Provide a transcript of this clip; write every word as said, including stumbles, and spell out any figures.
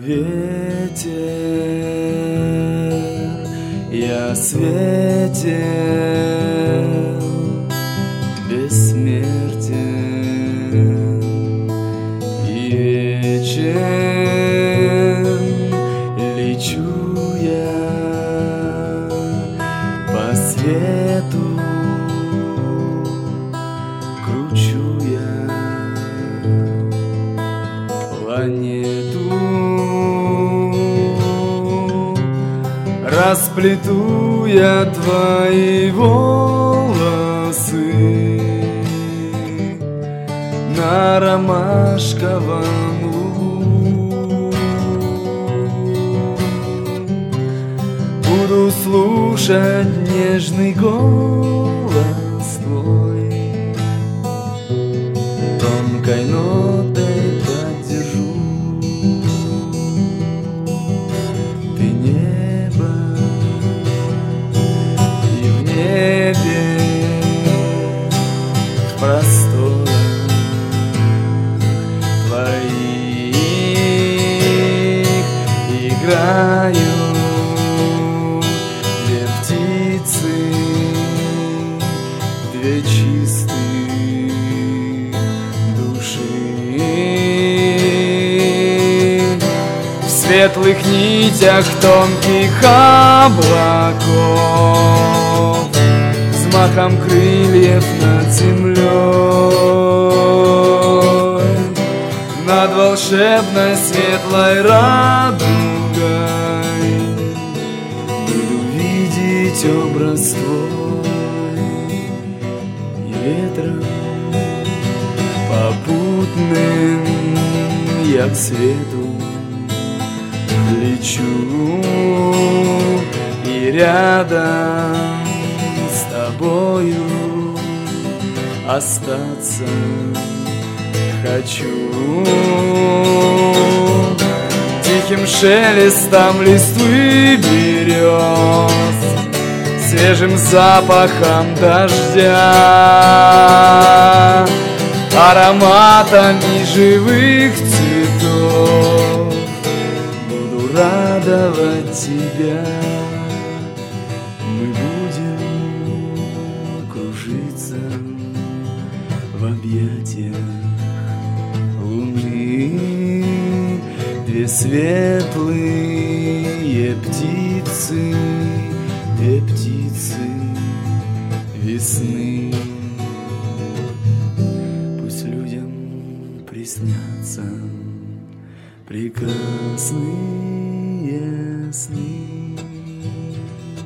ветер, я светел, бессмертен, и вечен лечу я по свету, кручу я планету, расплету я твои волосы на ромашковом лугу. Буду слушать нежный голос твой, тонкой нотой поддержу. Ты небо, и в небе в просторах твоих играют две птицы, две чистые души. В светлых нитях тонких облаков, взмахом крыльев над землей, над волшебной светлой радугой буду видеть образ твой, и ветром попутным я к свету лечу, и рядом с тобою остаться хочу. Тихим шелестом листвы берез, свежим запахом дождя, ароматами живых цветов буду радовать тебя. Мы будем кружиться в объятиях луны, две светлые птицы, две птицы весны. Пусть людям приснятся прекрасные сны.